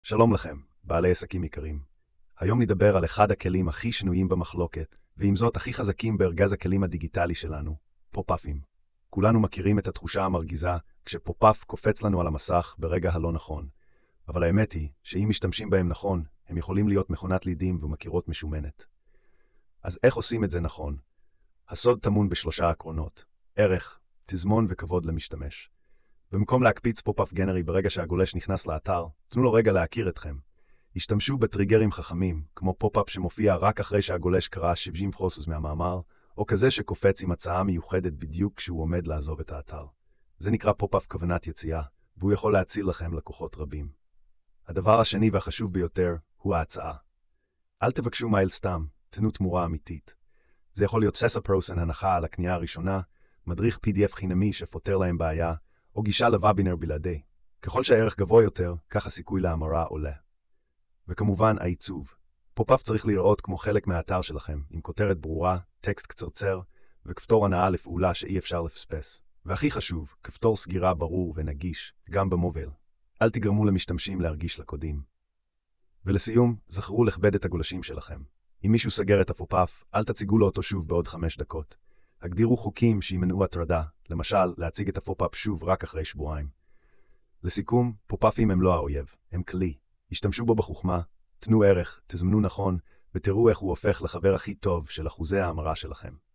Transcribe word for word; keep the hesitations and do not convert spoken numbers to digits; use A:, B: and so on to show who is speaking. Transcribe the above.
A: שלום לכם, בעלי עסקים יקרים. היום נדבר על אחד הכלים הכי שנויים במחלוקת, ועם זאת הכי חזקים בארגז הכלים הדיגיטלי שלנו, פופ-אפים. כולנו מכירים את התחושה המרגיזה כשפופ-אפ קופץ לנו על המסך ברגע הלא נכון. אבל האמת היא שאם משתמשים בהם נכון, הם יכולים להיות מכונת לידים ומכירות משומנת. אז איך עושים את זה נכון? הסוד טמון בשלושה עקרונות: ערך, תזמון וכבוד למשתמש. במקום להקפיץ פופ-אפ גנרי ברגע שהגולש נכנס לאתר, תנו לו רגע להכיר אתכם. השתמשו בטריגרים חכמים, כמו פופ-אפ שמופיע רק אחרי שהגולש קרא שבעים פרוסס מהמאמר, או כזה שקופץ עם הצעה מיוחדת בדיוק כשהוא עומד לעזוב את האתר. זה נקרא פופ-אפ כוונת יציאה, והוא יכול להציל לכם לקוחות רבים. הדבר השני והחשוב ביותר הוא ההצעה. אל תבקשו מייל סתם, תנו תמורה אמיתית. זה יכול להיות ססה פרוסן הנחה על הקנייה הראשונה, מדריך פי די אף חינמי שפותר להם בעיה, או גישה לוובינר בלעדי. ככל שהערך גבוה יותר, כך הסיכוי להמרה עולה. וכמובן, העיצוב. פופ-אפ צריך לראות כמו חלק מהאתר שלכם, עם כותרת ברורה, טקסט קצרצר, וכפתור הנאה לפעולה שאי אפשר לפספס. והכי חשוב, כפתור סגירה ברור ונגיש, גם במוביל. אל תגרמו למשתמשים להרגיש לקודים. ולסיום, זכרו לכבד את הגולשים שלכם. אם מישהו סגר את הפופ-אפ, אל תציגו לו אותו שוב בעוד חמש דקות. הגדירו חוקים שימנעו הטרדה, למשל, להציג את הפופ-אפ שוב רק אחרי שבועיים. לסיכום, פופ-אפים הם לא האויב, הם כלי. השתמשו בו בחוכמה, תנו ערך, תזמנו נכון, ותראו איך הוא הופך לחבר הכי טוב של אחוזי ההמרה שלכם.